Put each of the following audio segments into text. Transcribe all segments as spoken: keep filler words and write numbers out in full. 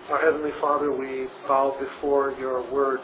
Our Heavenly Father, we bow before your word.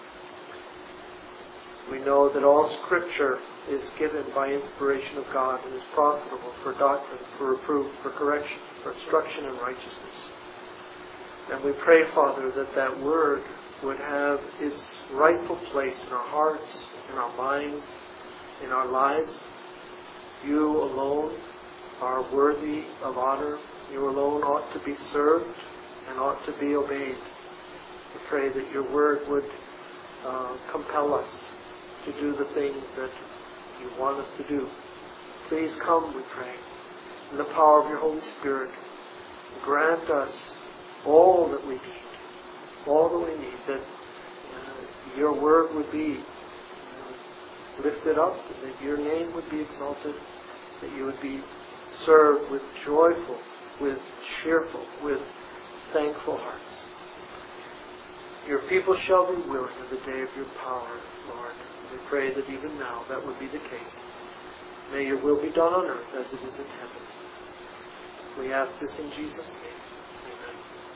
We know that all Scripture is given by inspiration of God and is profitable for doctrine, for reproof, for correction, for instruction in righteousness. And we pray, Father, that that word would have its rightful place in our hearts, in our minds, in our lives. You alone are worthy of honor. You alone ought to be served and ought to be obeyed. We pray that your word would uh, compel us to do the things that you want us to do. Please come, we pray, in the power of your Holy Spirit. Grant us all that we need, all that we need, that uh, your word would be uh, lifted up, that your name would be exalted, that you would be served with joyful, with cheerful, with thankful hearts. Your people shall be willing in the day of your power, Lord. We pray that even now that would be the case. May your will be done on earth as it is in heaven. We ask this in Jesus' name. Amen.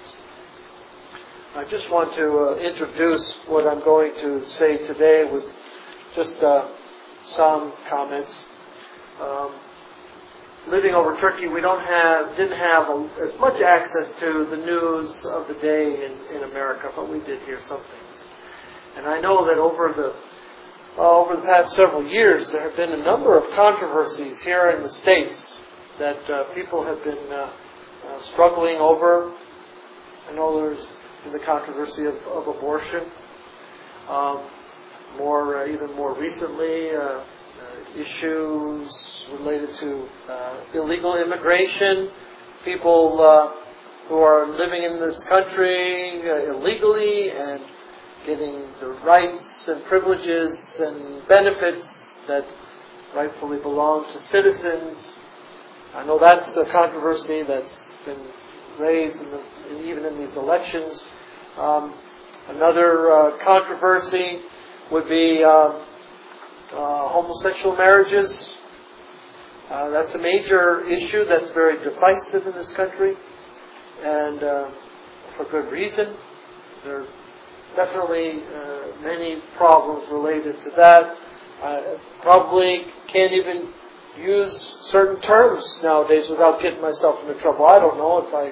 I just want to uh, introduce what I'm going to say today with just uh, some comments. Um, Living over Turkey, we don't have, didn't have a, as much access to the news of the day in, in America, but we did hear some things. And I know that over the uh, over the past several years, there have been a number of controversies here in the States that uh, people have been uh, uh, struggling over. I know there's been the controversy of, of abortion. Um, more, uh, even more recently, uh, Uh, issues related to uh, illegal immigration, people uh, who are living in this country uh, illegally and getting the rights and privileges and benefits that rightfully belong to citizens. I know that's a controversy that's been raised in the, in, even in these elections. Um, another uh, controversy would be uh, Uh, homosexual marriages. Uh, that's a major issue that's very divisive in this country, and uh, for good reason. There are definitely uh, many problems related to that. I probably can't even use certain terms nowadays without getting myself into trouble. I don't know if I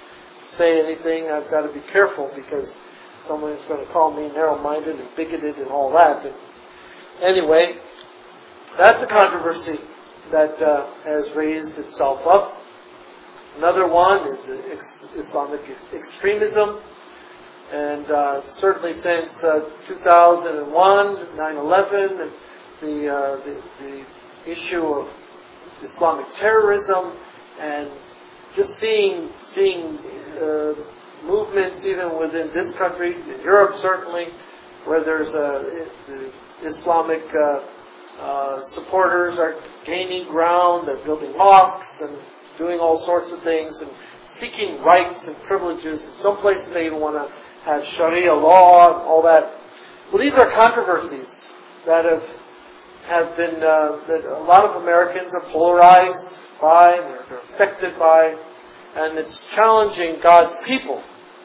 say anything, I've got to be careful because someone's going to call me narrow-minded and bigoted and all that. And anyway, that's a controversy that uh, has raised itself up. Another one is ex- Islamic extremism. And uh, certainly since uh, two thousand one, nine eleven, and the, uh, the, the issue of Islamic terrorism, and just seeing, seeing uh, movements even within this country, in Europe certainly, where there's a... a Islamic uh, uh, supporters are gaining ground. They're building mosques and doing all sorts of things and seeking rights and privileges. In some places they even want to have Sharia law and all that. Well, these are controversies that have have been uh, that a lot of Americans are polarized by, they're, they're affected by, and it's challenging God's people.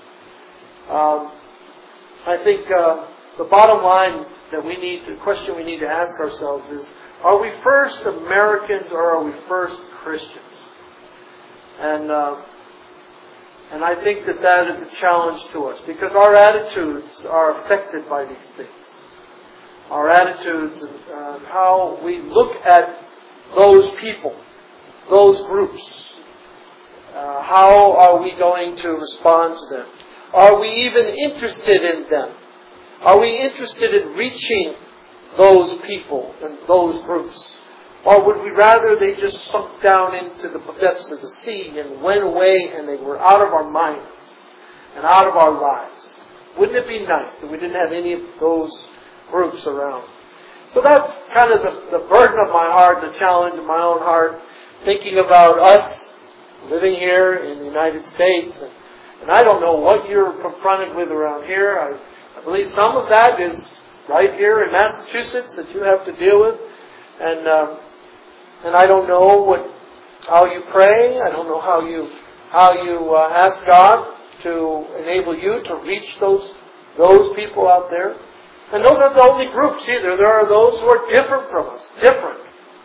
Um, I think uh, the bottom line that we need, the question we need to ask ourselves is, are we first Americans or are we first Christians? And uh, and I think that that is a challenge to us because our attitudes are affected by these things. Our attitudes and uh, how we look at those people, those groups. Uh, how are we going to respond to them? Are we even interested in them? Are we interested in reaching those people and those groups? Or would we rather they just sunk down into the depths of the sea and went away and they were out of our minds and out of our lives? Wouldn't it be nice if we didn't have any of those groups around? So that's kind of the, the burden of my heart, the challenge of my own heart, thinking about us living here in the United States. And, and I don't know what you're confronted with around here. I, I believe some of that is right here in Massachusetts that you have to deal with. And um, and I don't know what how you pray. I don't know how you how you uh, ask God to enable you to reach those, those people out there. And those aren't the only groups either. There are those who are different from us, different.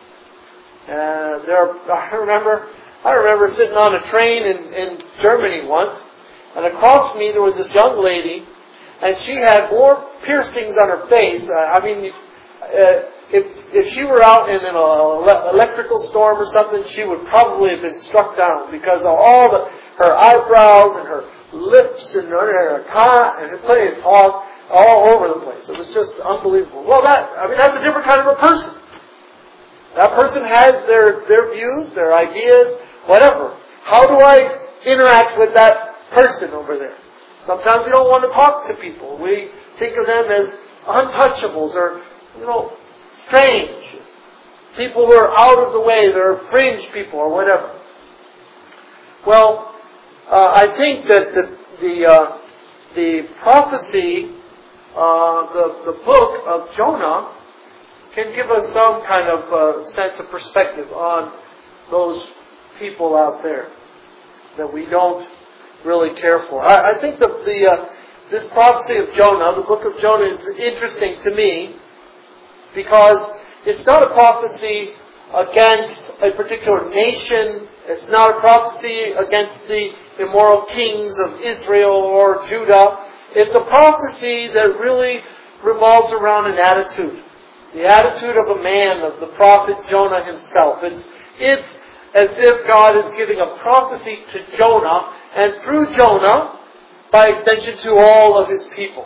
Uh, there are, I remember, I remember sitting on a train in, in Germany once, and across from me there was this young lady, and she had more piercings on her face. Uh, I mean, uh, if if she were out in an electrical storm or something, she would probably have been struck down because of all the her eyebrows and her lips and her car and playing talk all over the place. It was just unbelievable. Well, that I mean, that's a different kind of a person. That person has their their views, their ideas, whatever. How do I interact with that person over there? Sometimes we don't want to talk to people. We think of them as untouchables or, you know, strange. People who are out of the way. They're fringe people or whatever. Well, uh, I think that the the, uh, the prophecy, uh, the, the book of Jonah can give us some kind of uh, sense of perspective on those people out there that we don't really care for. I, I think the, the uh, this prophecy of Jonah, the book of Jonah, is interesting to me because it's not a prophecy against a particular nation. It's not a prophecy against the immoral kings of Israel or Judah. It's a prophecy that really revolves around an attitude. The attitude of a man, of the prophet Jonah himself. It's, it's as if God is giving a prophecy to Jonah, and through Jonah, by extension to all of his people,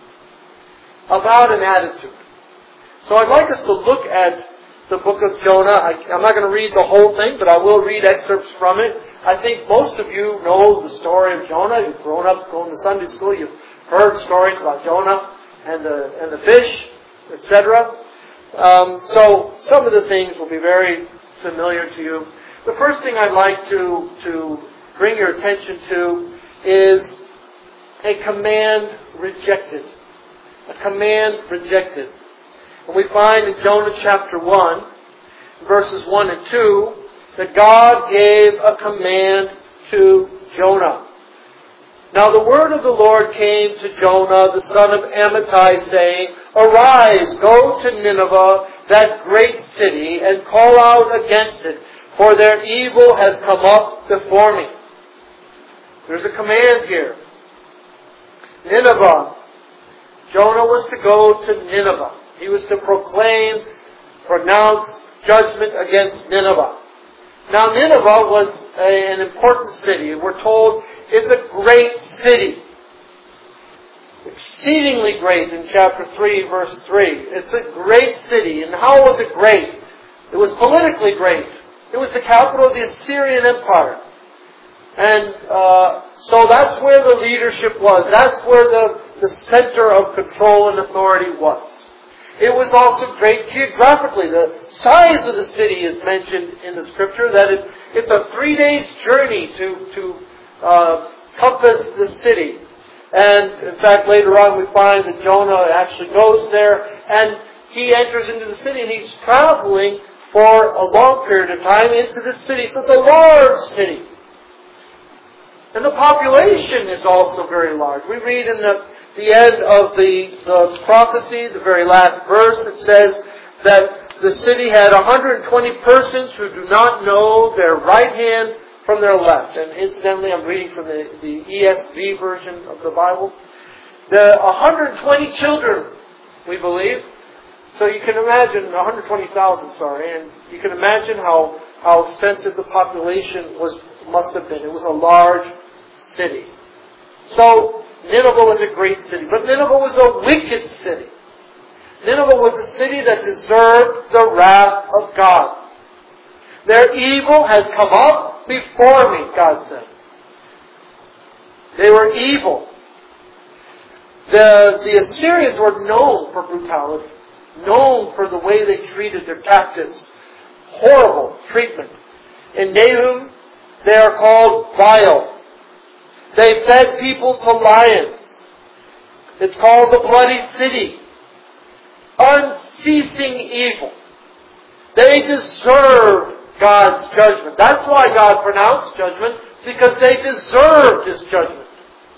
about an attitude. So I'd like us to look at the book of Jonah. I, I'm not going to read the whole thing, but I will read excerpts from it. I think most of you know the story of Jonah. You've grown up going to Sunday school. You've heard stories about Jonah and the and the fish, et cetera. Um, so some of the things will be very familiar to you. The first thing I'd like to, to bring your attention to is a command rejected. A command rejected. And we find in Jonah chapter one, verses one and two, that God gave a command to Jonah. Now the word of the Lord came to Jonah, the son of Amittai, saying, Arise, go to Nineveh, that great city, and call out against it, for their evil has come up before me. There's a command here. Nineveh. Jonah was to go to Nineveh. He was to proclaim, pronounce judgment against Nineveh. Now Nineveh was a, an important city. We're told it's a great city. Exceedingly great in chapter three, verse three. It's a great city. And how was it great? It was politically great. It was the capital of the Assyrian Empire. And uh, so that's where the leadership was. That's where the, the center of control and authority was. It was also great geographically. The size of the city is mentioned in the scripture, that it, it's a three days journey to, to uh, compass the city. And in fact, later on we find that Jonah actually goes there and he enters into the city and he's traveling for a long period of time into the city. So it's a large city. And the population is also very large. We read in the, the end of the, the prophecy, the very last verse, it says that the city had one hundred twenty persons who do not know their right hand from their left. And incidentally, I'm reading from the, the E S V version of the Bible. The one hundred twenty children, we believe. So you can imagine, one hundred twenty thousand, sorry, and you can imagine how, how extensive the population was must have been. It was a large city. So Nineveh was a great city, but Nineveh was a wicked city. Nineveh was a city that deserved the wrath of God. Their evil has come up before me, God said. They were evil. The, the Assyrians were known for brutality, known for the way they treated their captives. Horrible treatment. In Nahum, they are called vile. They fed people to lions. It's called the bloody city. Unceasing evil. They deserved God's judgment. That's why God pronounced judgment, because they deserved His judgment.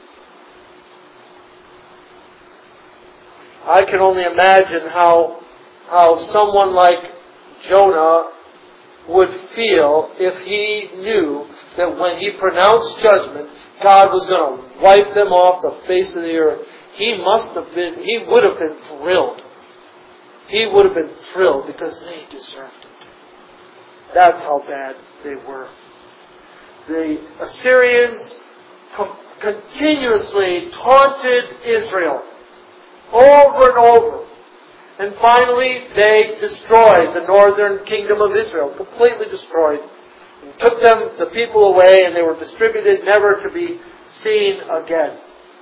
I can only imagine how how someone like Jonah would feel if he knew that when he pronounced judgment, God was going to wipe them off the face of the earth. He must have been, he would have been thrilled. He would have been thrilled because they deserved it. That's how bad they were. The Assyrians com- continuously taunted Israel over and over. And finally, they destroyed the northern kingdom of Israel, completely destroyed. And took them, the people away, and they were distributed, never to be seen again.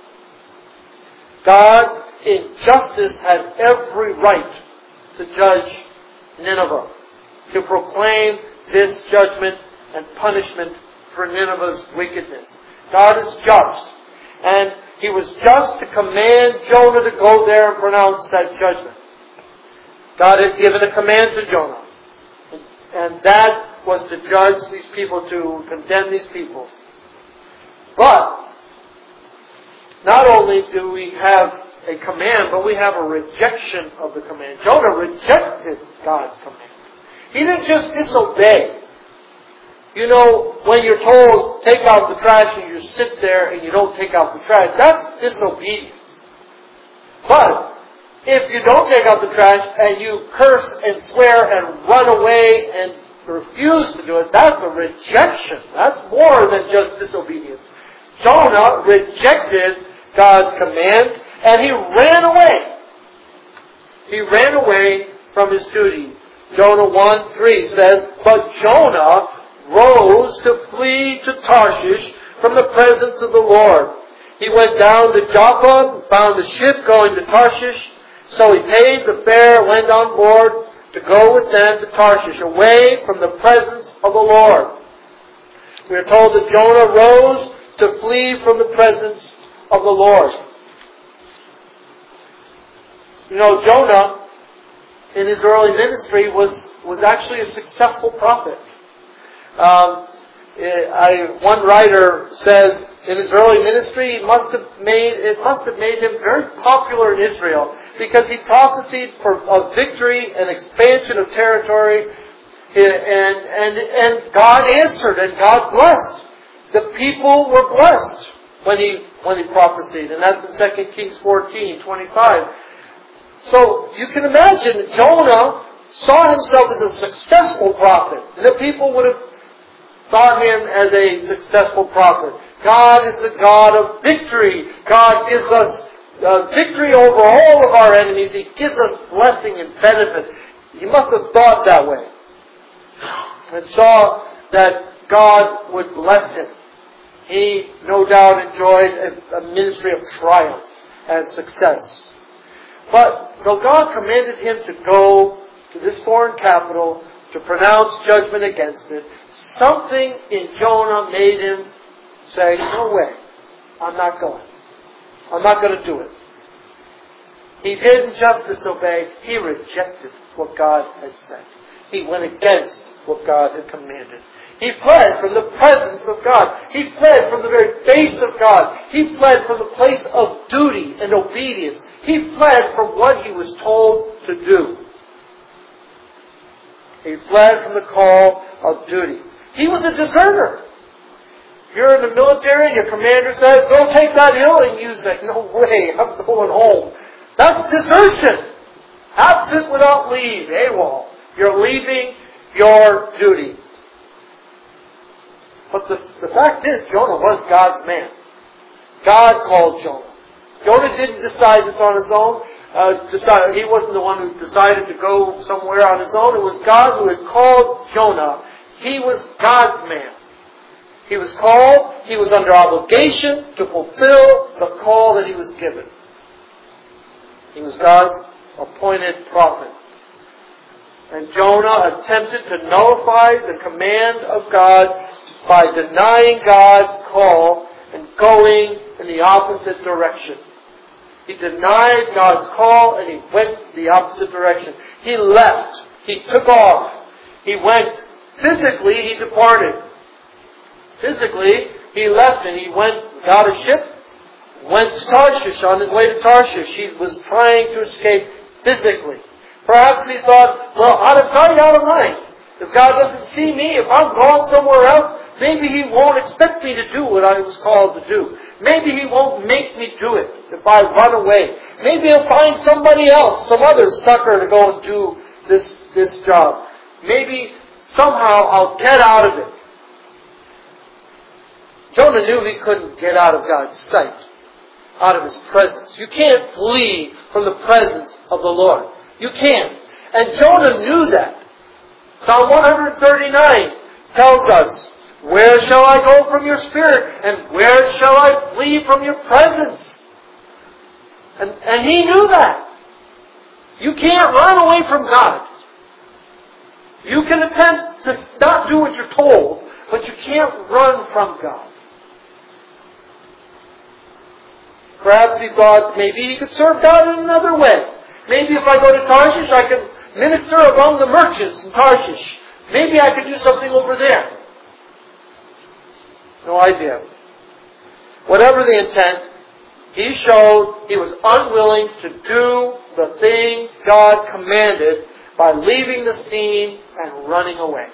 God, in justice, had every right to judge Nineveh, to proclaim this judgment and punishment for Nineveh's wickedness. God is just. And He was just to command Jonah to go there and pronounce that judgment. God had given a command to Jonah. And that was to judge these people, to condemn these people. But, not only do we have a command, but we have a rejection of the command. Jonah rejected God's command. He didn't just disobey. You know, when you're told, take out the trash, and you sit there and you don't take out the trash, that's disobedience. But, if you don't take out the trash and you curse and swear and run away and refuse to do it, that's a rejection. That's more than just disobedience. Jonah rejected God's command and he ran away. He ran away from his duty. Jonah one three says, but Jonah rose to flee to Tarshish from the presence of the Lord. He went down to Joppa and found a ship going to Tarshish. So he paid the fare, went on board to go with them to Tarshish, away from the presence of the Lord. We are told that Jonah rose to flee from the presence of the Lord. You know, Jonah, in his early ministry, was, was actually a successful prophet. Um, I, one writer says, in his early ministry, he must have made, it must have made him very popular in Israel because he prophesied for a victory and expansion of territory, and, and, and God answered and God blessed. The people were blessed when he, when he prophesied, and that's in Second Kings fourteen twenty-five. So you can imagine that Jonah saw himself as a successful prophet, and the people would have thought him as a successful prophet. God is the God of victory. God gives us uh, victory over all of our enemies. He gives us blessing and benefit. He must have thought that way. And saw that God would bless him. He, no doubt, enjoyed a, a ministry of triumph and success. But though God commanded him to go to this foreign capital to pronounce judgment against it, something in Jonah made him say, no way, I'm not going. I'm not going to do it. He didn't just disobey, he rejected what God had said. He went against what God had commanded. He fled from the presence of God. He fled from the very face of God. He fled from the place of duty and obedience. He fled from what he was told to do. He fled from the call of duty. He was a deserter. You're in the military and your commander says, go take that hill, and you say, no way, I'm going home. That's desertion. Absent without leave, AWOL. You're leaving your duty. But the, the fact is, Jonah was God's man. God called Jonah. Jonah didn't decide this on his own. Uh, decide, he wasn't the one who decided to go somewhere on his own. It was God who had called Jonah. He was God's man. He was called, he was under obligation to fulfill the call that he was given. He was God's appointed prophet. And Jonah attempted to nullify the command of God by denying God's call and going in the opposite direction. He denied God's call and he went the opposite direction. He left. He took off. He went. Physically, he departed. Physically, he left and he went, got a ship, went to Tarshish. On his way to Tarshish, he was trying to escape physically. Perhaps he thought, well, out of sight, out of mind. If God doesn't see me, if I'm gone somewhere else, maybe He won't expect me to do what I was called to do. Maybe He won't make me do it if I run away. Maybe He'll find somebody else, some other sucker to go and do this, this job. Maybe somehow I'll get out of it. Jonah knew he couldn't get out of God's sight, out of His presence. You can't flee from the presence of the Lord. You can't. And Jonah knew that. Psalm one thirty-nine tells us, where shall I go from your spirit? And where shall I flee from your presence? And, and he knew that. You can't run away from God. You can attempt to not do what you're told, but you can't run from God. Perhaps he thought maybe he could serve God in another way. Maybe if I go to Tarshish, I can minister among the merchants in Tarshish. Maybe I could do something over there. No idea. Whatever the intent, he showed he was unwilling to do the thing God commanded by leaving the scene and running away.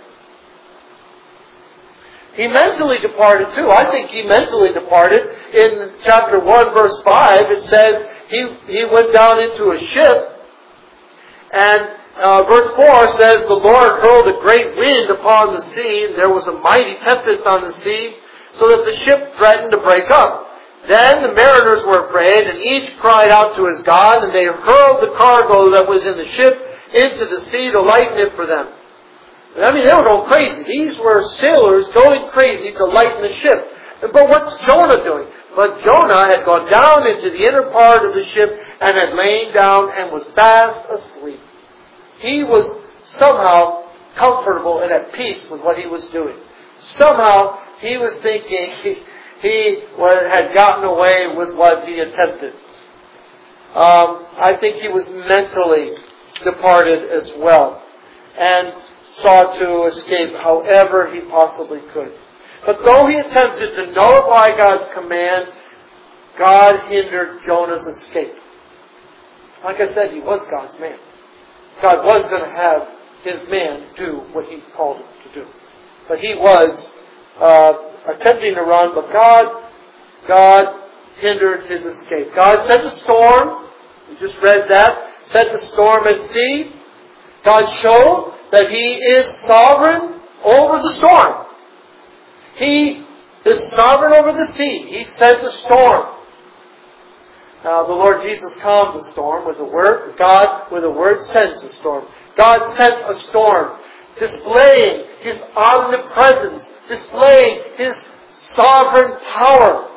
He mentally departed too. I think he mentally departed. In chapter one, verse five, it says he, he went down into a ship, and uh, verse four says, the Lord hurled a great wind upon the sea, and there was a mighty tempest on the sea, so that the ship threatened to break up. Then the mariners were afraid, and each cried out to his God, and they hurled the cargo that was in the ship into the sea to lighten it for them. I mean, they were going crazy. These were sailors going crazy to lighten the ship. But what's Jonah doing? But Jonah had gone down into the inner part of the ship and had lain down and was fast asleep. He was somehow comfortable and at peace with what he was doing. Somehow he was thinking he, he was, had gotten away with what he attempted. Um, I think he was mentally departed as well, and sought to escape however he possibly could. But though he attempted to nullify God's command, God hindered Jonah's escape. Like I said, he was God's man. God was going to have his man do what he called him to do. But he was uh, attempting to run, but God, God hindered his escape. God sent a storm. We just read that. Sent a storm at sea. God showed that He is sovereign over the storm. He is sovereign over the sea. He sent a storm. Now, the Lord Jesus calmed the storm with a word. God, with a word, sends a storm. God sent a storm, displaying His omnipresence, displaying His sovereign power.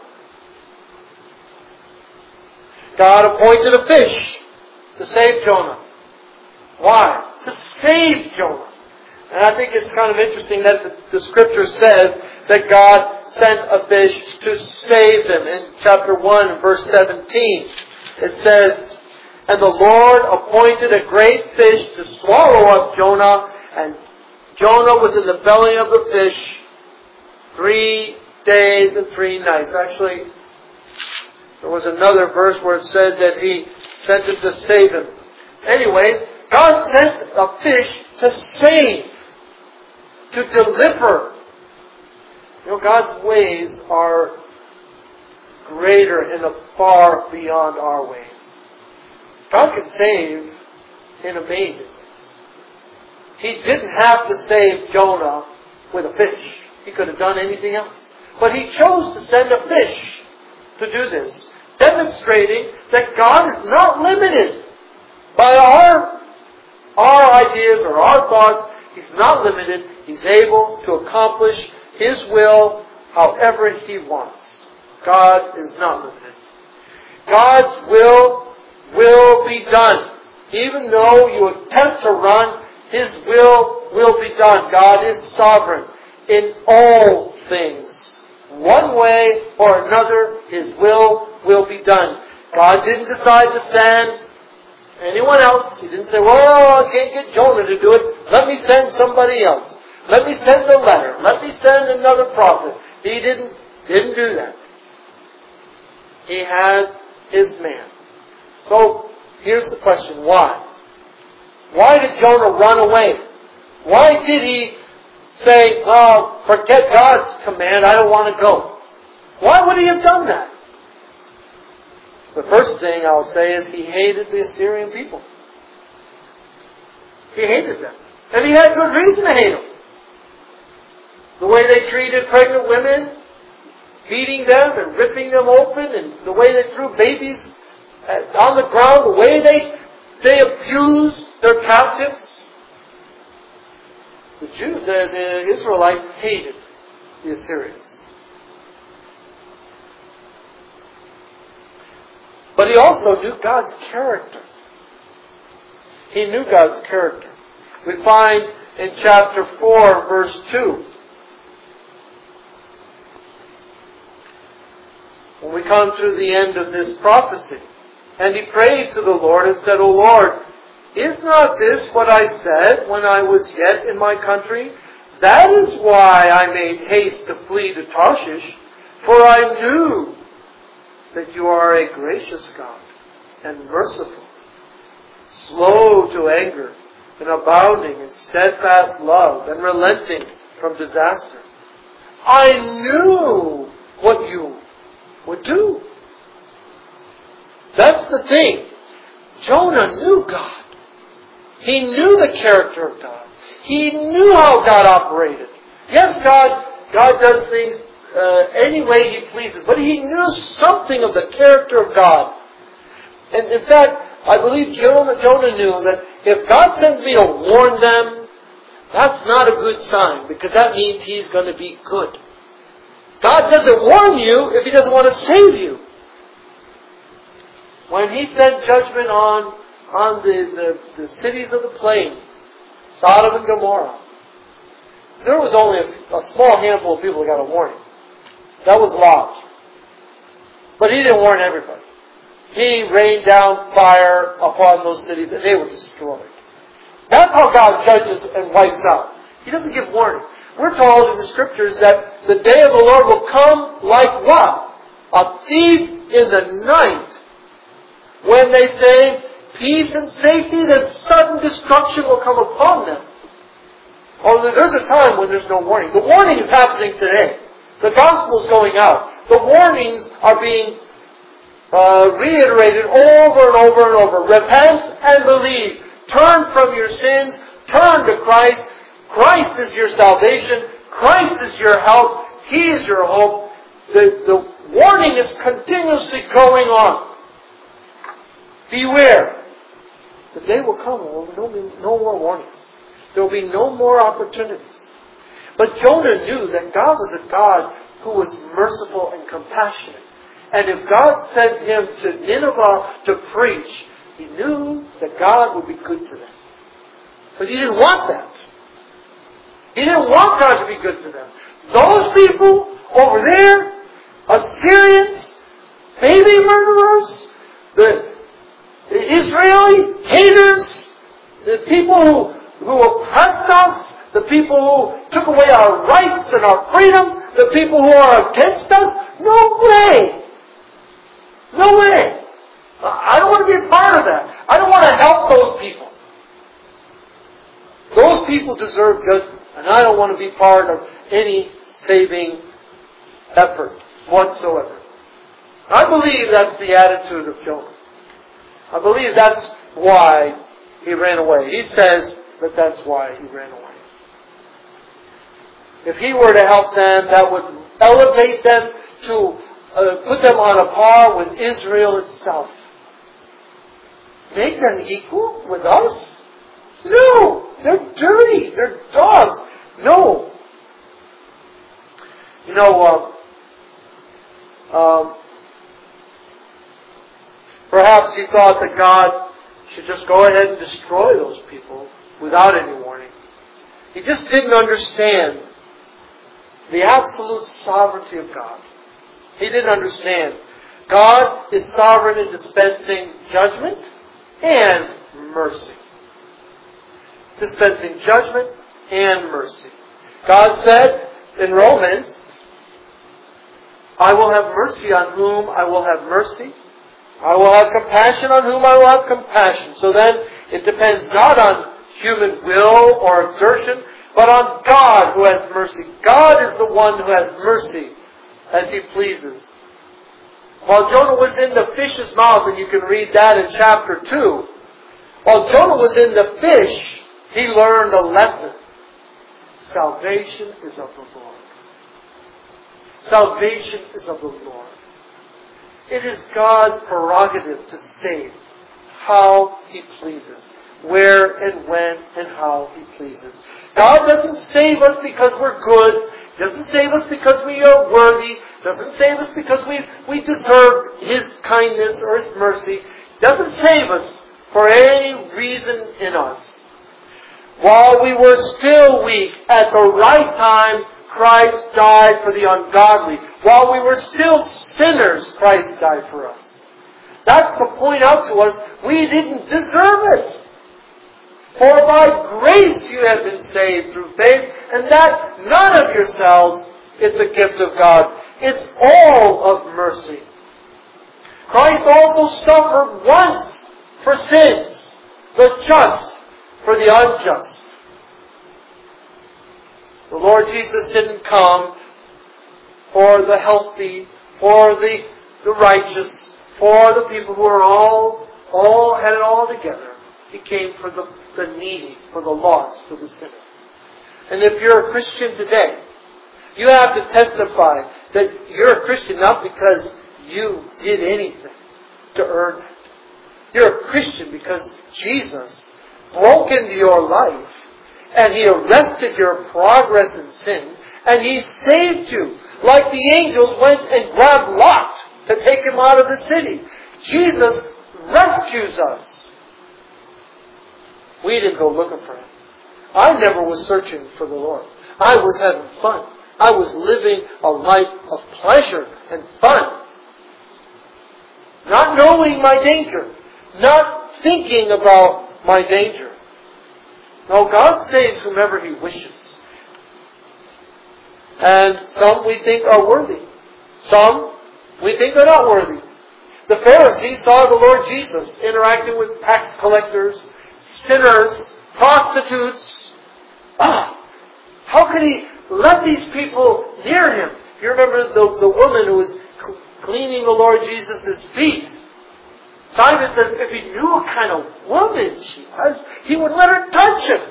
God appointed a fish to save Jonah. Why? To save Jonah. And I think it's kind of interesting that the, the Scripture says that God sent a fish to save him. In chapter one, verse seventeen, it says, and the Lord appointed a great fish to swallow up Jonah, and Jonah was in the belly of the fish three days and three nights. Actually, there was another verse where it said that He sent it to save him. Anyways, God sent a fish to save, to deliver. You know, God's ways are greater and far beyond our ways. God can save in amazing ways. He didn't have to save Jonah with a fish. He could have done anything else. But He chose to send a fish to do this, demonstrating that God is not limited by our Our ideas or our thoughts. He's not limited. He's able to accomplish His will however He wants. God is not limited. God's will will be done. Even though you attempt to run, His will will be done. God is sovereign in all things. One way or another, His will will be done. God didn't decide to send anyone else. He didn't say, well, I can't get Jonah to do it. Let me send somebody else. Let me send a letter. Let me send another prophet. He didn't, didn't do that. He had his man. So, here's the question. Why? Why did Jonah run away? Why did he say, oh, forget God's command, I don't want to go? Why would he have done that? The first thing I'll say is he hated the Assyrian people. He hated them. And he had good reason to hate them. The way they treated pregnant women, beating them and ripping them open, and the way they threw babies on the ground, the way they, they abused their captives. The Jew, the, the Israelites hated the Assyrians. But he also knew God's character. He knew God's character. We find in chapter four, verse two, when we come to the end of this prophecy, and he prayed to the Lord and said, O Lord, is not this what I said when I was yet in my country? That is why I made haste to flee to Tarshish, for I knew that you are a gracious God and merciful, slow to anger and abounding in steadfast love and relenting from disaster. I knew what you would do. That's the thing. Jonah knew God. He knew the character of God. He knew how God operated. Yes, God, God does things uh, any way He pleases, but he knew something of the character of God. And in fact, I believe Jonah, Jonah knew that if God sends me to warn them, that's not a good sign, because that means He's going to be good. God doesn't warn you if He doesn't want to save you. When He sent judgment on, on the, the, the cities of the plain, Sodom and Gomorrah, there was only a, a small handful of people who got a warning. That was Lot. But He didn't warn everybody. He rained down fire upon those cities and they were destroyed. That's how God judges and wipes out. He doesn't give warning. We're told in the Scriptures that the day of the Lord will come like what? A thief in the night. When they say peace and safety, then sudden destruction will come upon them. Oh, there's a time when there's no warning. The warning is happening today. The gospel is going out. The warnings are being uh, reiterated over and over and over. Repent and believe. Turn from your sins. Turn to Christ. Christ is your salvation. Christ is your help. He is your hope. The, the warning is continuously going on. Beware. The day will come when there will be no more warnings. There will be no more opportunities. But Jonah knew that God was a God who was merciful and compassionate. And if God sent him to Nineveh to preach, he knew that God would be good to them. But he didn't want that. He didn't want God to be good to them. Those people over there, Assyrians, baby murderers, the, the Israeli haters, the people who, who oppressed us, the people who took away our rights and our freedoms, the people who are against us, no way. No way. I don't want to be a part of that. I don't want to help those people. Those people deserve judgment. And I don't want to be part of any saving effort whatsoever. I believe that's the attitude of Jonah. I believe that's why he ran away. He says that that's why he ran away. If he were to help them, that would elevate them to uh, put them on a par with Israel itself. Make them equal with us? No! They're dirty. They're dogs. No. You know, um, um, perhaps he thought that God should just go ahead and destroy those people without any warning. He just didn't understand the absolute sovereignty of God. He didn't understand. God is sovereign in dispensing judgment and mercy. Dispensing judgment and mercy. God said in Romans, I will have mercy on whom I will have mercy. I will have compassion on whom I will have compassion. So then, it depends not on human will or exertion, but on God who has mercy. God is the one who has mercy as He pleases. While Jonah was in the fish's mouth, and you can read that in chapter two, while Jonah was in the fish, he learned a lesson. Salvation is of the Lord. Salvation is of the Lord. It is God's prerogative to save how He pleases, where and when and how He pleases. God doesn't save us because we're good. Doesn't save us because we are worthy. Doesn't save us because we, we deserve His kindness or His mercy. Doesn't save us for any reason in us. While we were still weak, at the right time, Christ died for the ungodly. While we were still sinners, Christ died for us. That's to point out to us, we didn't deserve it. For by grace you have been saved through faith, and that not of yourselves, it's a gift of God. It's all of mercy. Christ also suffered once for sins, the just for the unjust. The Lord Jesus didn't come for the healthy, for the, the righteous, for the people who are all, all had it all together. He came for the, the needy, for the lost, for the sinner. And if you're a Christian today, you have to testify that you're a Christian not because you did anything to earn it. You're a Christian because Jesus broke into your life and He arrested your progress in sin and He saved you. Like the angels went and grabbed Lot to take him out of the city. Jesus rescues us. We didn't go looking for Him. I never was searching for the Lord. I was having fun. I was living a life of pleasure and fun. Not knowing my danger. Not thinking about my danger. No, God saves whomever He wishes. And some we think are worthy. Some we think are not worthy. The Pharisees saw the Lord Jesus interacting with tax collectors, sinners, prostitutes. Ah, how could He let these people near Him? You remember the, the woman who was cleaning the Lord Jesus' feet. Simon said if he knew what kind of woman she was, he would let her touch Him.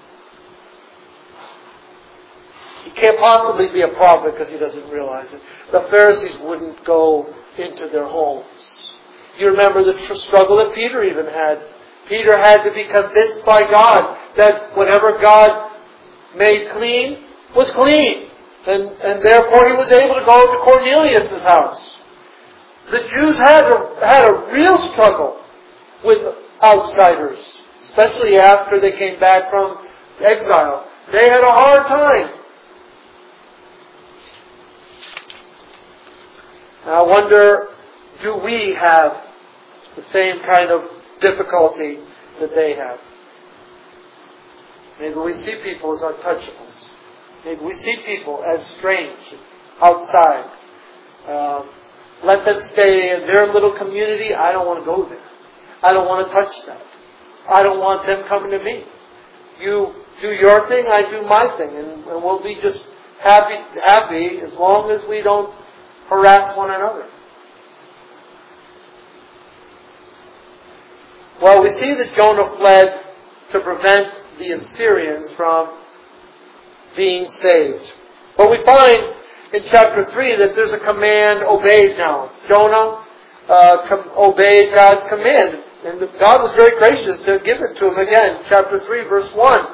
He can't possibly be a prophet because he doesn't realize it. The Pharisees wouldn't go into their homes. You remember the tr- struggle that Peter even had. Peter had to be convinced by God that whatever God made clean was clean. And, and therefore he was able to go to Cornelius' house. The Jews had a, had a real struggle with outsiders, especially after they came back from exile. They had a hard time. Now I wonder, do we have the same kind of difficulty that they have? Maybe we see people as untouchables. Maybe we see people as strange, outside. Um, let them stay in their little community. I don't want to go there. I don't want to touch that. I don't want them coming to me. You do your thing, I do my thing. And, and we'll be just happy, happy as long as we don't harass one another. Well, we see that Jonah fled to prevent the Assyrians from being saved. But we find in chapter three that there's a command obeyed now. Jonah uh, com- obeyed God's command. And God was very gracious to give it to him again. Chapter three, verse one.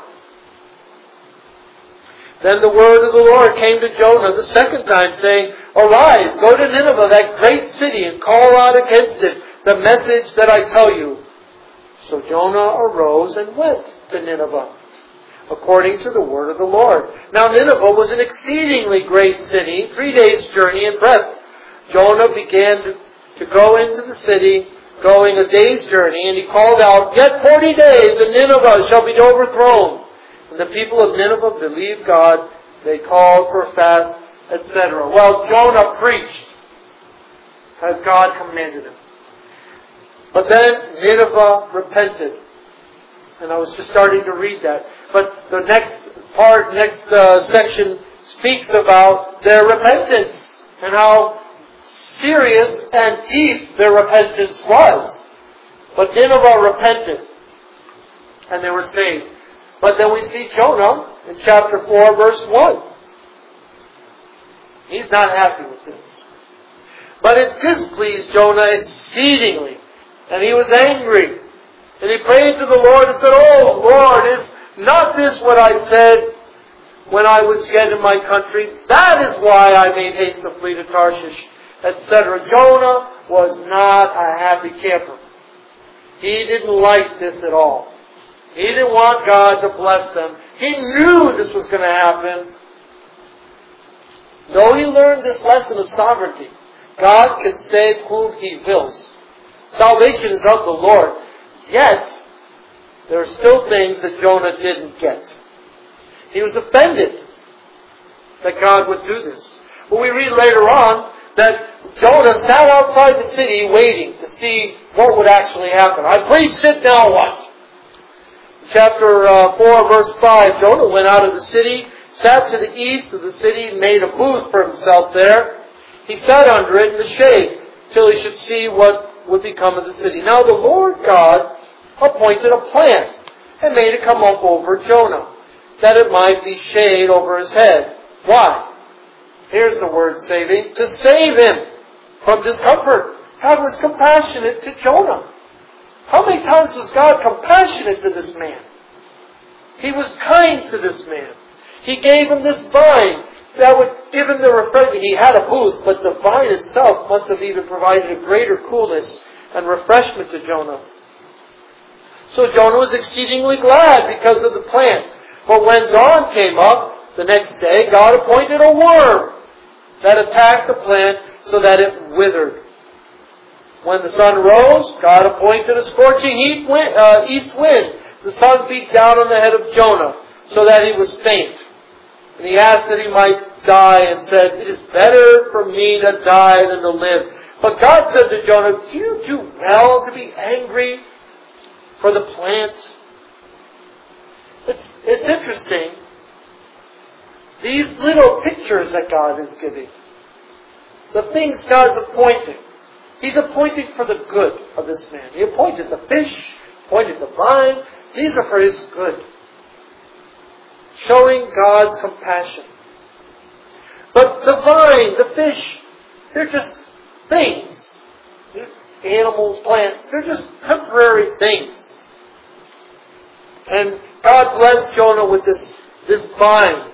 Then the word of the Lord came to Jonah the second time, saying, Arise, go to Nineveh, that great city, and call out against it the message that I tell you. So Jonah arose and went to Nineveh, according to the word of the Lord. Now Nineveh was an exceedingly great city, three days' journey in breadth. Jonah began to, to go into the city, going a day's journey, and he called out, Yet forty days, and Nineveh shall be overthrown. And the people of Nineveh believed God. They called for a fast et cetera. Well, Jonah preached as God commanded him. But then Nineveh repented. And I was just starting to read that. But the next part, next uh, section speaks about their repentance and how serious and deep their repentance was. But Nineveh repented and they were saved. But then we see Jonah in chapter four, verse one. He's not happy with this. But it displeased Jonah exceedingly. And he was angry. And he prayed to the Lord and said, "Oh Lord, is not this what I said when I was yet in my country? That is why I made haste to flee to Tarshish," et cetera. Jonah was not a happy camper. He didn't like this at all. He didn't want God to bless them. He knew this was going to happen. Though he learned this lesson of sovereignty, God can save whom He wills. Salvation is of the Lord. Yet, there are still things that Jonah didn't get. He was offended that God would do this. But we read later on that Jonah sat outside the city waiting to see what would actually happen. "I preached it, now what?" Chapter uh, four, verse five, Jonah went out of the city, sat to the east of the city, made a booth for himself there. He sat under it in the shade till he should see what would become of the city. Now the Lord God appointed a plant and made it come up over Jonah, that it might be shade over his head. Why? Here's the word saving. To save him from discomfort. God was compassionate to Jonah. How many times was God compassionate to this man? He was kind to this man. He gave him this vine that would give him the refreshment. He had a booth, but the vine itself must have even provided a greater coolness and refreshment to Jonah. So Jonah was exceedingly glad because of the plant. But when dawn came up the next day, God appointed a worm that attacked the plant so that it withered. When the sun rose, God appointed a scorching heat wind, uh, east wind. The sun beat down on the head of Jonah so that he was faint. And he asked that he might die and said, "It is better for me to die than to live." But God said to Jonah, "Do you do well to be angry for the plant?" It's, it's interesting. These little pictures that God is giving. The things God's appointing. He's appointing for the good of this man. He appointed the fish, appointed the vine. These are for his good. Showing God's compassion. But the vine, the fish, they're just things. They're animals, plants, they're just temporary things. And God blessed Jonah with this, this vine.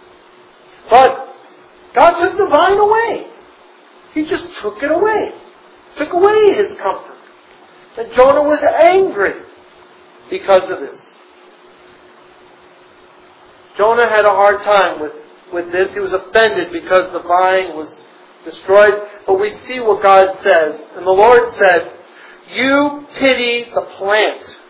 But God took the vine away. He just took it away. Took away his comfort. And Jonah was angry because of this. Jonah had a hard time with, with this. He was offended because the vine was destroyed. But we see what God says. And the Lord said, "You pity the plant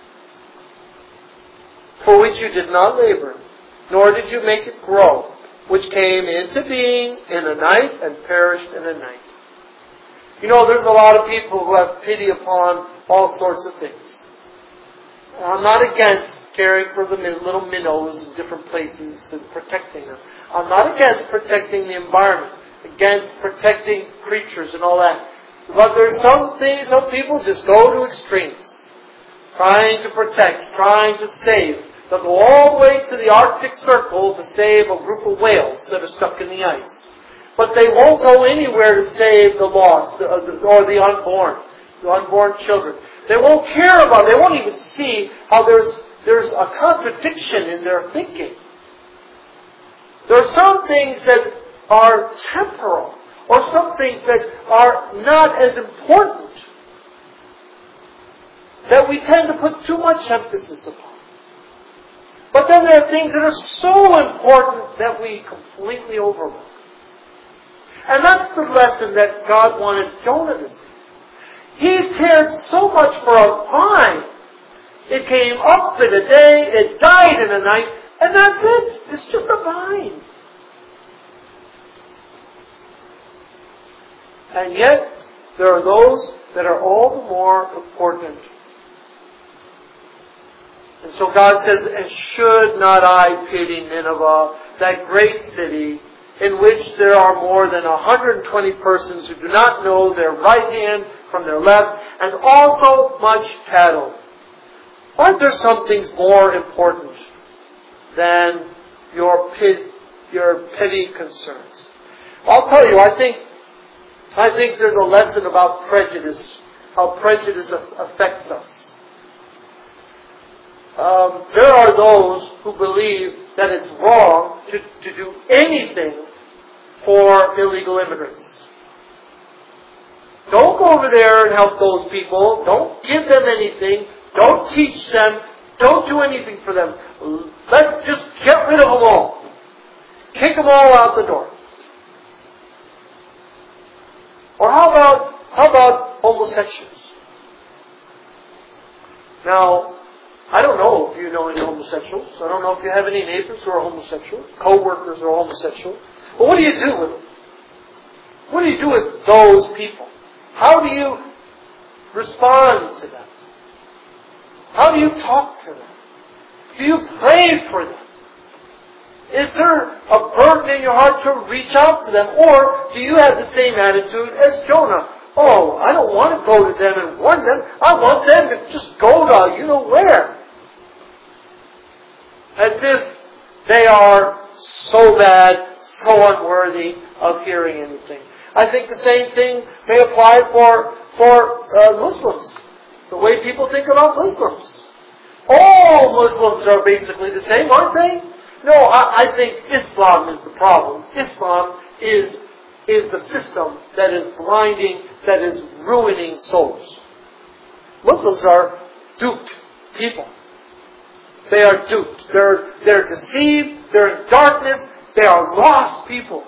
for which you did not labor, nor did you make it grow, which came into being in a night and perished in a night." You know, there's a lot of people who have pity upon all sorts of things. And I'm not against caring for the little minnows in different places and protecting them. I'm not against protecting the environment, against protecting creatures and all that. But there's some things, some people just go to extremes. Trying to protect, trying to save. They'll go all the way to the Arctic Circle to save a group of whales that are stuck in the ice. But they won't go anywhere to save the lost or the unborn, the unborn children. They won't care about it. They won't even see how there's, there's a contradiction in their thinking. There are some things that are temporal, or some things that are not as important, that we tend to put too much emphasis upon. But then there are things that are so important that we completely overlook. And that's the lesson that God wanted Jonah to see. He cared so much for a vine. It came up in a day, it died in a night, and that's it. It's just a vine. And yet, there are those that are all the more important. And so God says, and should not I pity Nineveh, that great city, in which there are more than one hundred twenty persons who do not know their right hand from their left, and also much cattle. Aren't there some things more important than your pit, your petty concerns? I'll tell you, I think, I think there's a lesson about prejudice, how prejudice affects us. Um, there are those who believe that it's wrong to, to do anything for illegal immigrants. Don't go over there and help those people. Don't give them anything. Don't teach them. Don't do anything for them. Let's just get rid of them all. Kick them all out the door. Or how about how about homosexuals? Now, I don't know if you know any homosexuals. I don't know if you have any neighbors who are homosexual, co-workers who are homosexual. But what do you do with them? What do you do with those people? How do you respond to them? How do you talk to them? Do you pray for them? Is there a burden in your heart to reach out to them? Or do you have the same attitude as Jonah? Oh, I don't want to go to them and warn them. I want them to just go to you know where. As if they are so bad, so unworthy of hearing anything. I think the same thing may apply for, for uh, Muslims. The way people think about Muslims. All Muslims are basically the same, aren't they? No, I, I think Islam is the problem. Islam is, is the system that is blinding, that is ruining souls. Muslims are duped people. They are duped. They're, they're deceived. They're in darkness. They are lost people.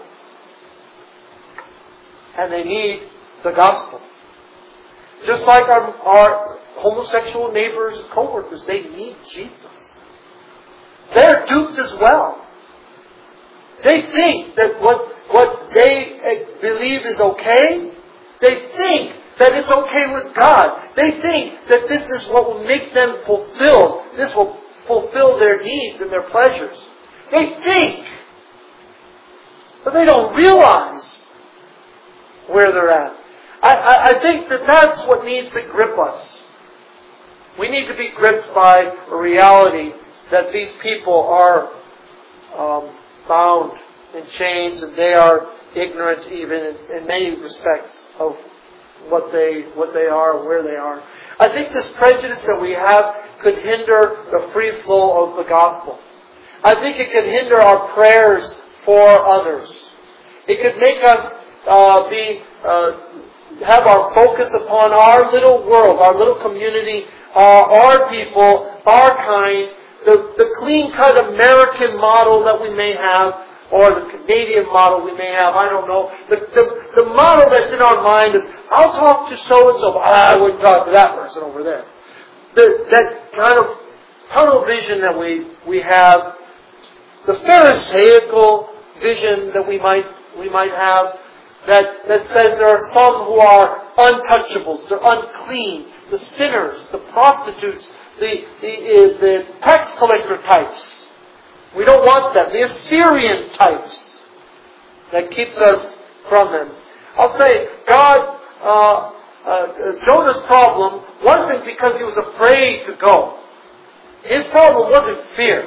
And they need the gospel. Just like our, our homosexual neighbors and co-workers, they need Jesus. They're duped as well. They think that what, what they believe is okay, they think that it's okay with God. They think that this is what will make them fulfilled. This will fulfill their needs and their pleasures. They think, but they don't realize where they're at. I, I, I think that that's what needs to grip us. We need to be gripped by a reality that these people are um, bound in chains and they are ignorant even in, in many respects of what they what they are and where they are. I think this prejudice that we have could hinder the free flow of the gospel. I think it could hinder our prayers for others. It could make us uh, be uh, have our focus upon our little world, our little community, uh, our people, our kind, the, the clean-cut American model that we may have, or the Canadian model we may have, I don't know. The, the, the model that's in our mind is, I'll talk to so-and-so, but I wouldn't talk to that person over there. The, that kind of tunnel vision that we, we have, the Pharisaical vision that we might we might have, that, that says there are some who are untouchables, they're unclean, the sinners, the prostitutes, the, the, uh, the tax collector types. We don't want them. The Assyrian types. That keeps us from them. I'll say, God, uh, uh, Jonah's problem wasn't because he was afraid to go. His problem wasn't fear.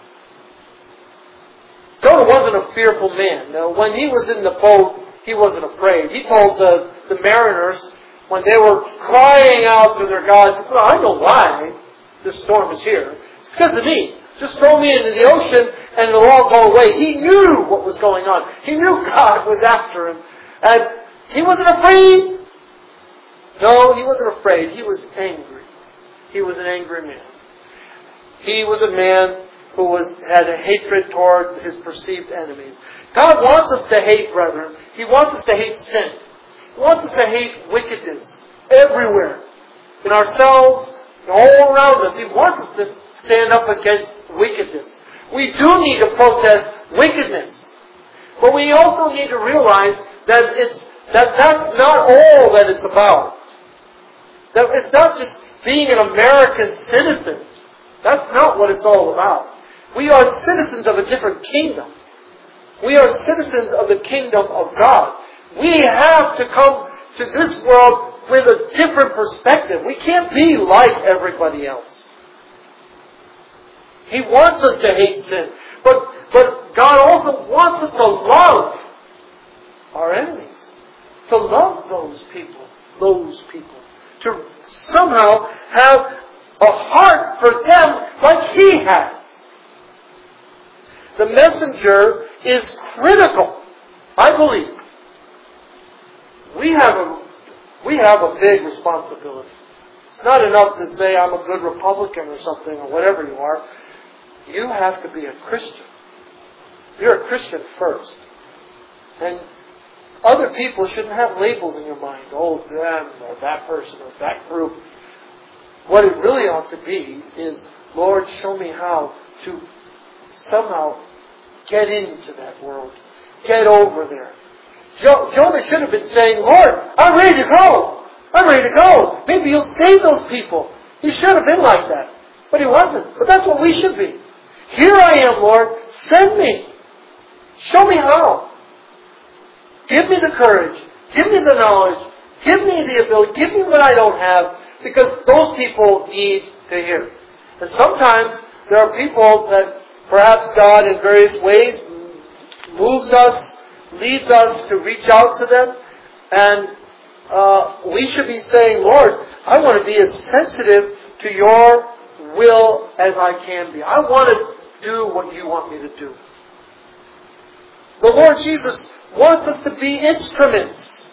Jonah wasn't a fearful man. Now, when he was in the boat, he wasn't afraid. He told the, the mariners, when they were crying out to their gods, he said, I know why this storm is here. It's because of me. Just throw me into the ocean and it'll all go away. He knew what was going on. He knew God was after him. And he wasn't afraid. No, he wasn't afraid. He was angry. He was an angry man. He was a man who was had a hatred toward his perceived enemies. God wants us to hate, brethren. He wants us to hate sin. He wants us to hate wickedness everywhere. In ourselves, all around us. He wants us to stand up against wickedness. We do need to protest wickedness. But we also need to realize that it's That that's not all that it's about. That it's not just being an American citizen. That's not what it's all about. We are citizens of a different kingdom. We are citizens of the kingdom of God. We have to come to this world with a different perspective. We can't be like everybody else. He wants us to hate sin. But, but God also wants us to love our enemies. To love those people. Those people. To somehow have a heart for them like He has. The messenger is critical, I believe. We have a we have a big responsibility. It's not enough to say I'm a good Republican or something or whatever you are. You have to be a Christian. You're a Christian first. And other people shouldn't have labels in your mind. Oh, them or that person or that group. What it really ought to be is, Lord, show me how to somehow get into that world. Get over there. Jo- Jonah should have been saying, Lord, I'm ready to go. I'm ready to go. Maybe you'll save those people. He should have been like that. But he wasn't. But that's what we should be. Here I am, Lord. Send me. Show me how. Give me the courage. Give me the knowledge. Give me the ability. Give me what I don't have. Because those people need to hear. And sometimes there are people that perhaps God in various ways moves us, leads us to reach out to them. And uh, we should be saying, Lord, I want to be as sensitive to your will as I can be. I want to do what you want me to do. The Lord Jesus wants us to be instruments.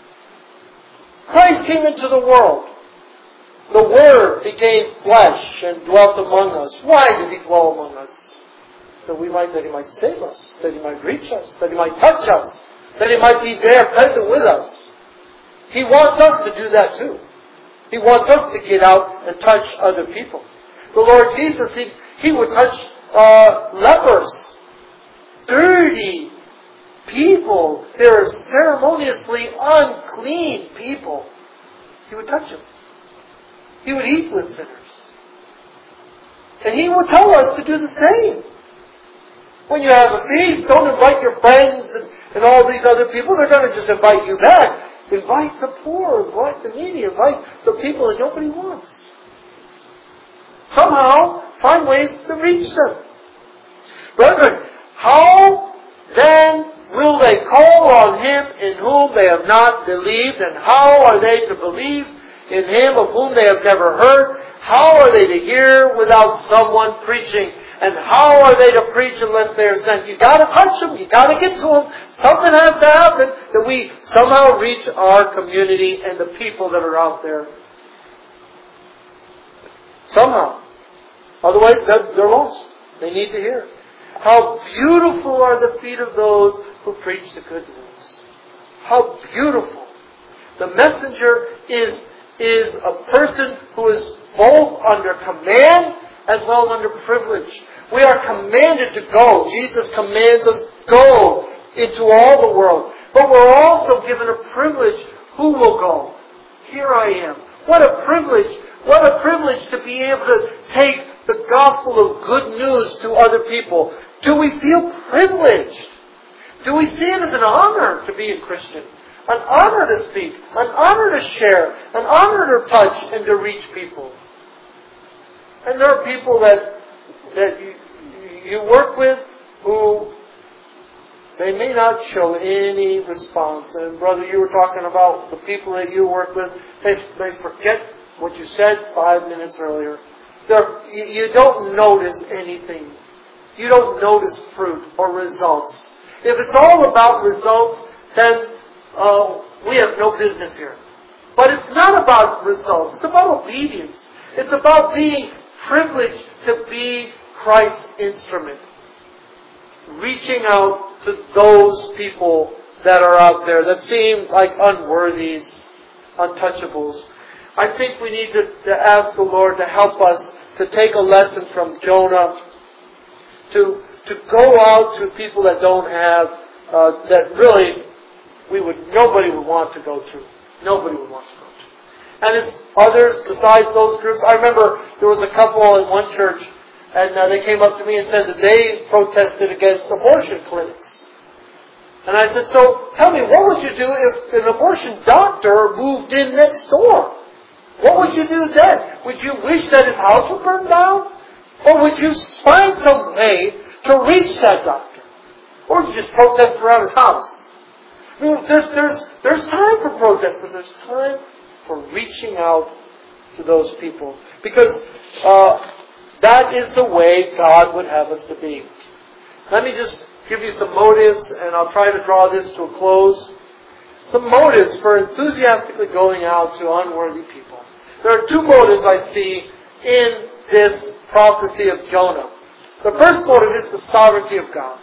Christ came into the world. The Word became flesh and dwelt among us. Why did He dwell among us? That we might, that He might save us, that He might reach us, that He might touch us, that He might be there present with us. He wants us to do that too. He wants us to get out and touch other people. The Lord Jesus, He, he would touch uh, lepers, dirty people. They're ceremoniously unclean people. He would touch them. He would eat with sinners. And He would tell us to do the same. When you have a feast, don't invite your friends and, and all these other people. They're going to just invite you back. Invite the poor, invite the needy, invite the people that nobody wants. Somehow, find ways to reach them. Brethren, how then will they call on Him in whom they have not believed? And how are they to believe in Him of whom they have never heard? How are they to hear without someone preaching? And how are they to preach unless they are sent? You got to touch them. You got to get to them. Something has to happen that we somehow reach our community and the people that are out there. Somehow. Otherwise, they're lost. They need to hear. How beautiful are the feet of those who preach the good news. How beautiful. The messenger is, is a person who is both under command as well as under privilege. We are commanded to go. Jesus commands us, go into all the world. But we're also given a privilege. Who will go? Here I am. What a privilege. What a privilege to be able to take the gospel of good news to other people. Do we feel privileged? Do we see it as an honor to be a Christian? An honor to speak. An honor to share. An honor to touch and to reach people. And there are people that that you, you work with who they may not show any response. And brother, you were talking about the people that you work with. They, they forget what you said five minutes earlier. They're, you, you don't notice anything. You don't notice fruit or results. If it's all about results, then uh, we have no business here. But it's not about results. It's about obedience. It's about being privileged to be Christ's instrument. Reaching out to those people that are out there that seem like unworthies, untouchables. I think we need to, to ask the Lord to help us to take a lesson from Jonah, to to go out to people that don't have, uh, that really we would, nobody would want to go to. Nobody would want to go to. And it's others besides those groups. I remember there was a couple in one church, and uh, they came up to me and said that they protested against abortion clinics. And I said, so tell me, what would you do if an abortion doctor moved in next door? What would you do then? Would you wish that his house would burn down? Or would you find some way to reach that doctor? Or would you just protest around his house? I mean, there's, there's, there's time for protest, but there's time for reaching out to those people. Because uh, that is the way God would have us to be. Let me just give you some motives, and I'll try to draw this to a close. Some motives for enthusiastically going out to unworthy people. There are two motives I see in this prophecy of Jonah. The first motive is the sovereignty of God.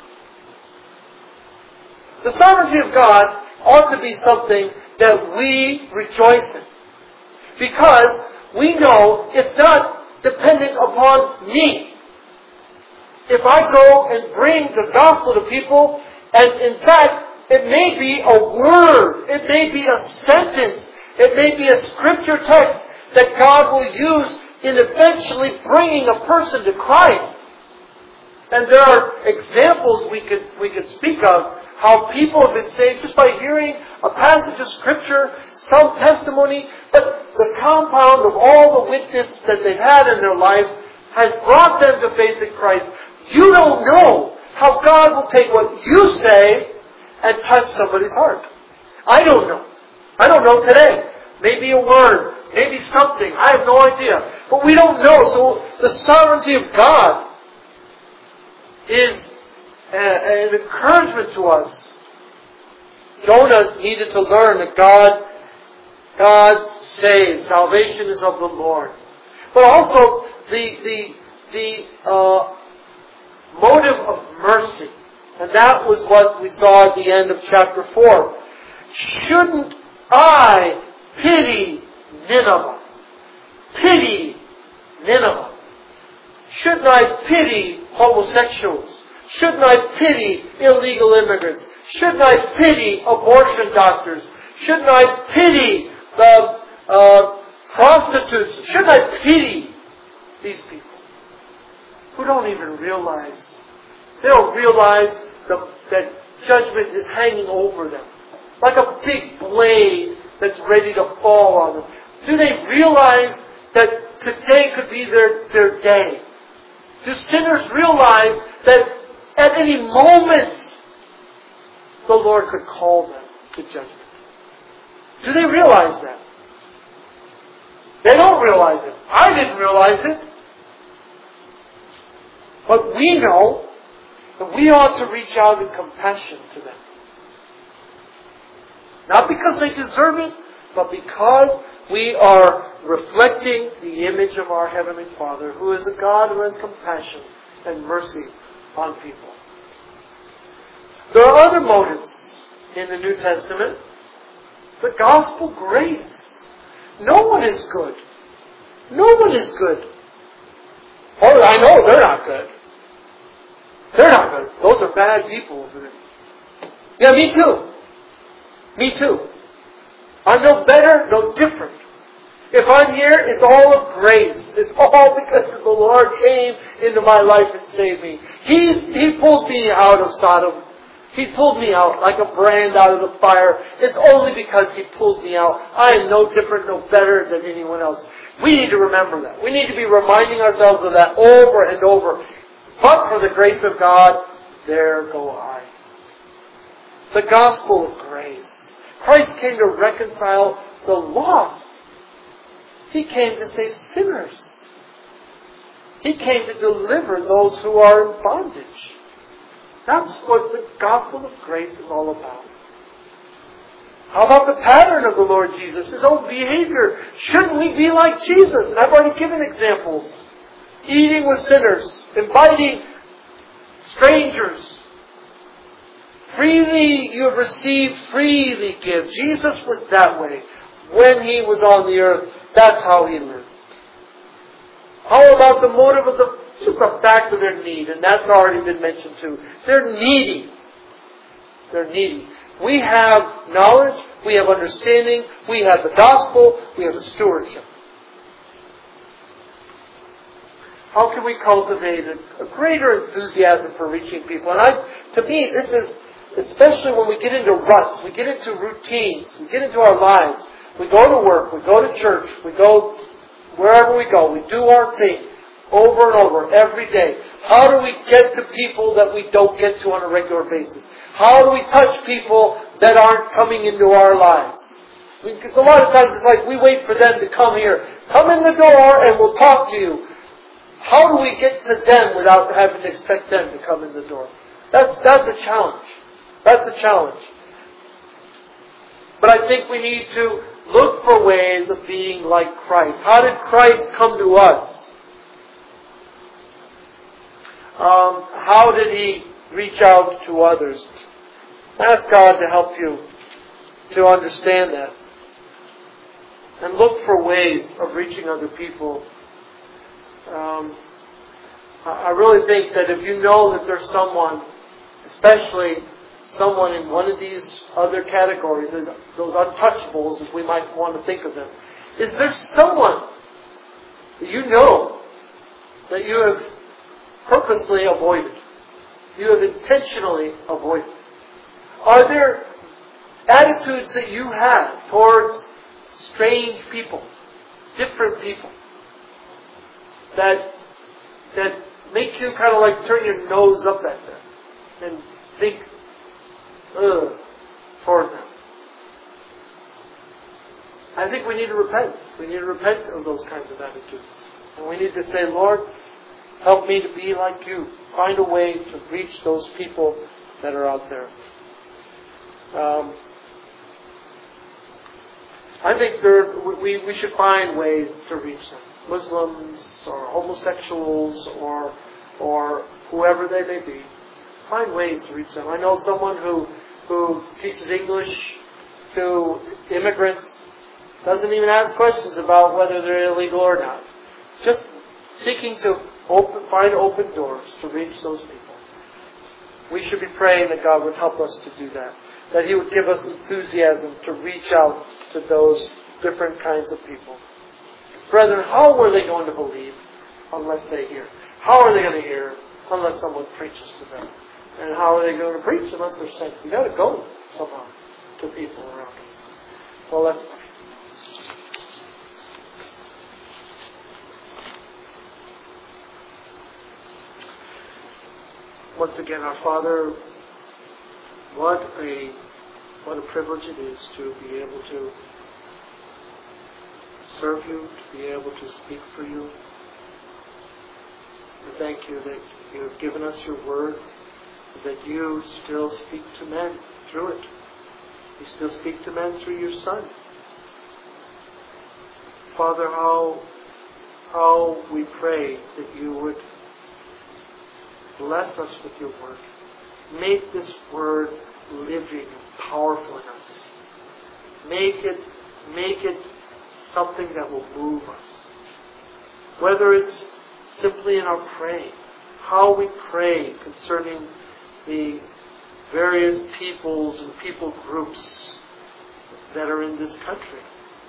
The sovereignty of God ought to be something that we rejoice in. Because we know it's not dependent upon me. If I go and bring the gospel to people, and in fact, it may be a word, it may be a sentence, it may be a scripture text that God will use in eventually bringing a person to Christ. And there are examples we could we could speak of how people have been saved just by hearing a passage of scripture, some testimony, but the compound of all the witness that they've had in their life has brought them to faith in Christ. You don't know how God will take what you say and touch somebody's heart. I don't know. I don't know today. Maybe a word. Maybe something. I have no idea. But we don't know. So the sovereignty of God is an encouragement to us. Jonah needed to learn that God, God saves. Salvation is of the Lord. But also the the the uh, motive of mercy. And that was what we saw at the end of chapter four. Shouldn't I pity Nineveh? Pity Nineveh. Shouldn't I pity homosexuals? Shouldn't I pity illegal immigrants? Shouldn't I pity abortion doctors? Shouldn't I pity the uh, prostitutes? Shouldn't I pity these people who don't even realize, they don't realize the, that judgment is hanging over them like a big blade that's ready to fall on them? Do they realize that today could be their, their day? Do sinners realize that at any moment the Lord could call them to judgment? Do they realize that? They don't realize it. I didn't realize it. But we know that we ought to reach out in compassion to them. Not because they deserve it, but because we are reflecting the image of our Heavenly Father, who is a God who has compassion and mercy on people. There are other motives in the New Testament. The gospel grace. No one is good. No one is good. Oh, I know they're not good. They're not good. Those are bad people over there. Yeah, me too. Me too. I'm no better, no different. If I'm here, it's all of grace. It's all because the Lord came into my life and saved me. He's, he pulled me out of Sodom. He pulled me out like a brand out of the fire. It's only because He pulled me out. I am no different, no better than anyone else. We need to remember that. We need to be reminding ourselves of that over and over. But for the grace of God, there go I. The gospel of grace. Christ came to reconcile the lost. He came to save sinners. He came to deliver those who are in bondage. That's what the gospel of grace is all about. How about the pattern of the Lord Jesus, His own behavior? Shouldn't we be like Jesus? And I've already given examples. Eating with sinners, inviting strangers. Freely you have received, freely give. Jesus was that way. When He was on the earth, that's how He lived. How about the motive of the, just the fact of their need? And that's already been mentioned too. They're needy. They're needy. We have knowledge, we have understanding, we have the gospel, we have the stewardship. How can we cultivate a, a greater enthusiasm for reaching people? And I, to me, this is, especially when we get into ruts, we get into routines, we get into our lives. We go to work, we go to church, we go wherever we go, we do our thing over and over every day. How do we get to people that we don't get to on a regular basis? How do we touch people that aren't coming into our lives? Because a lot of times it's like we wait for them to come here. Come in the door and we'll talk to you. How do we get to them without having to expect them to come in the door? That's, that's a challenge. That's a challenge. But I think we need to look for ways of being like Christ. How did Christ come to us? Um, how did He reach out to others? Ask God to help you to understand that. And look for ways of reaching other people. Um, I really think that if you know that there's someone, especially someone in one of these other categories, as those untouchables, as we might want to think of them, is there someone that you know that you have purposely avoided? You have intentionally avoided? Are there attitudes that you have towards strange people, different people, that that make you kind of like turn your nose up at them and think, ugh, toward them? I think we need to repent. We need to repent of those kinds of attitudes. And we need to say, Lord, help me to be like you. Find a way to reach those people that are out there. Um, I think there, we, we should find ways to reach them. Muslims or homosexuals or or whoever they may be. Find ways to reach them. I know someone who who teaches English to immigrants, doesn't even ask questions about whether they're illegal or not. Just seeking to open, find open doors to reach those people. We should be praying that God would help us to do that. That He would give us enthusiasm to reach out to those different kinds of people. Brethren, how are they going to believe unless they hear? How are they going to hear unless someone preaches to them? And how are they going to preach unless they're sent? We've got to go somehow to people around us. Well, let's pray. Once again, our Father, what a what a privilege it is to be able to serve you, to be able to speak for you. And thank you that you have given us your word, that you still speak to men through it. You still speak to men through your Son. Father, how, how we pray that you would bless us with your word. Make this word living and powerful in us. Make it, make it something that will move us. Whether it's simply in our praying, how we pray concerning the various peoples and people groups that are in this country.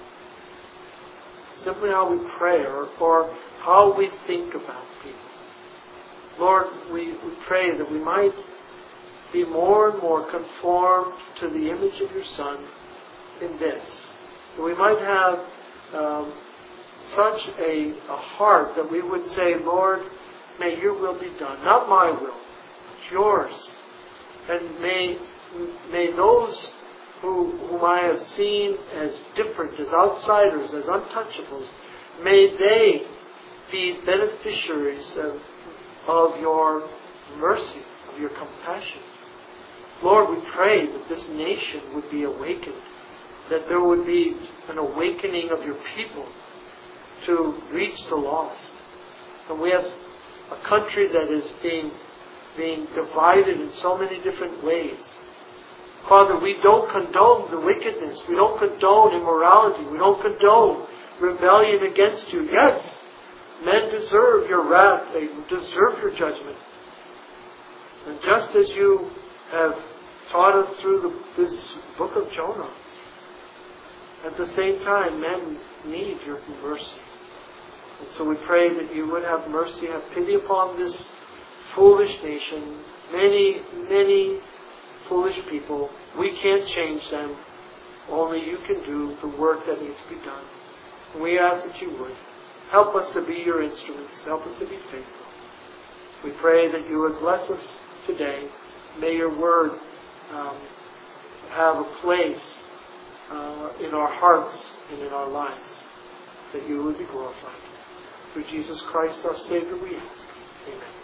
Simply how we pray, or, or how we think about people. Lord, we, we pray that we might be more and more conformed to the image of your Son in this. That we might have um, such a, a heart that we would say, Lord, may your will be done. Not my will, but yours. And may, may those who, whom I have seen as different, as outsiders, as untouchables, may they be beneficiaries of, of your mercy, of your compassion. Lord, we pray that this nation would be awakened, that there would be an awakening of your people to reach the lost. And we have a country that is being, being divided in so many different ways. Father, we don't condone the wickedness. We don't condone immorality. We don't condone rebellion against you. Yes, men deserve your wrath. They deserve your judgment. And just as you have taught us through the, this book of Jonah. At the same time, men need your mercy. And so we pray that you would have mercy, have pity upon this foolish nation. Many, many foolish people. We can't change them. Only you can do the work that needs to be done. And we ask that you would. Help us to be your instruments. Help us to be faithful. We pray that you would bless us today. May your word um, have a place uh, in our hearts and in our lives, that you would be glorified. Through Jesus Christ our Savior we ask. Amen.